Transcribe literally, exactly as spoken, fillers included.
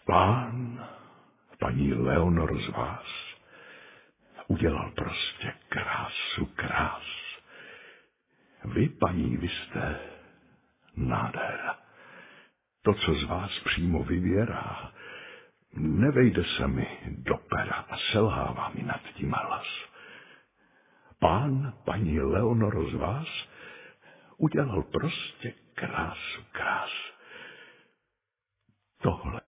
Pán, paní Leonor z vás, udělal prostě krásu krás. Vy, paní, vy jste nádhera. To, co z vás přímo vyvěrá, nevejde se mi do pera a selhává mi nad tím hlas. Pán, paní Leonor z vás, udělal prostě krásu krás. Tohle